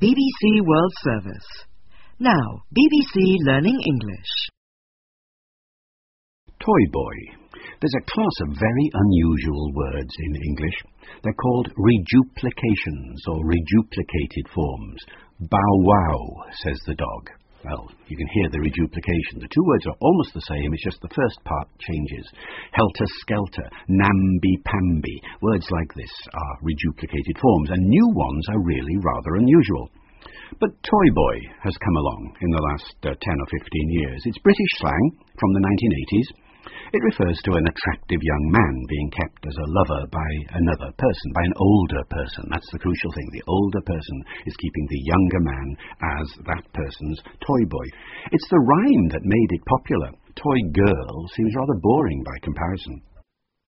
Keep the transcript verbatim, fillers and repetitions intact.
B B C World Service. Now, B B C Learning English. Toy boy. There's a class of very unusual words in English. They're called reduplications or reduplicated forms. Bow wow, says the dog. Well, you can hear the reduplication. The two words are almost the same, it's just the first part changes. Helter-skelter, namby-pamby. Words like this are reduplicated forms, and new ones are really rather unusual. But toy boy has come along in the last uh, ten or fifteen years. It's British slang from the nineteen eighties. It refers to an attractive young man being kept as a lover by another person, by an older person. That's the crucial thing. The older person is keeping the younger man as that person's toy boy. It's the rhyme that made it popular. Toy girl seems rather boring by comparison.